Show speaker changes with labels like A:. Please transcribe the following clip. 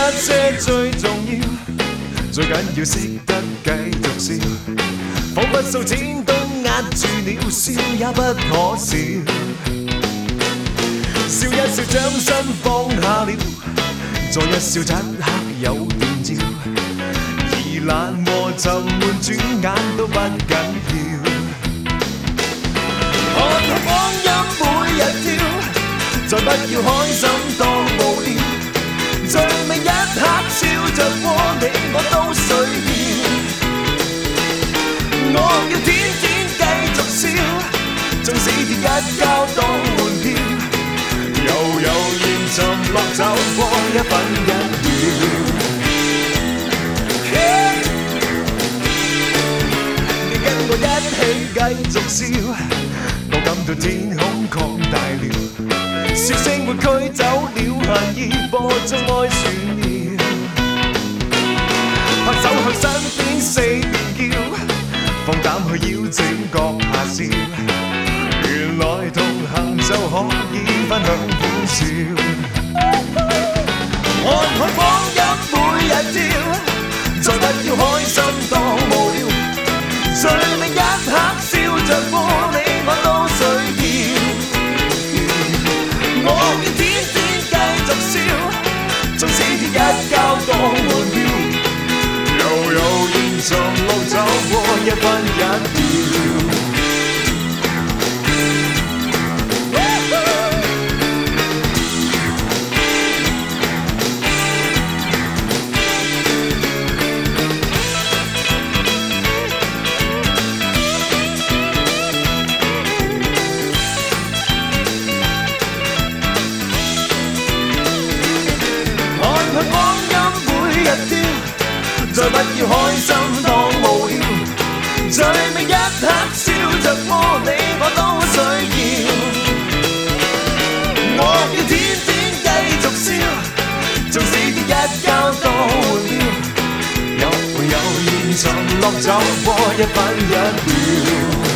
A: 些最重要，最緊要識得繼續笑，彷彿數錢都壓住了，笑也不可笑。笑一笑將身放下了，再一笑漆黑有電照，而冷和沉悶轉眼都不緊要。看看光陰每日跳，再不要開心當無聊，最尾一刻笑着過你我都需要。我要天天繼續笑，縱使天一交當換票，悠悠然沉落走過1分1秒。你跟我一起繼續笑，我感到天空擴大了，笑聲會驅走了恨意，播種愛旋律，拍手向身邊四面叫，放膽去邀請閣下笑，原來同行就可以分享歡笑。看看光陰每日跳，再不要開心當無聊，最尾一刻笑着過你我都需要。我要天天繼續笑，縱使天一交當換票，悠悠然沉路走過1分1秒。再不要開心當無聊，最尾一刻笑着過你我都需要。我要天天繼續笑，縱使天一交當換票，有沒有現沉落走過1分1秒。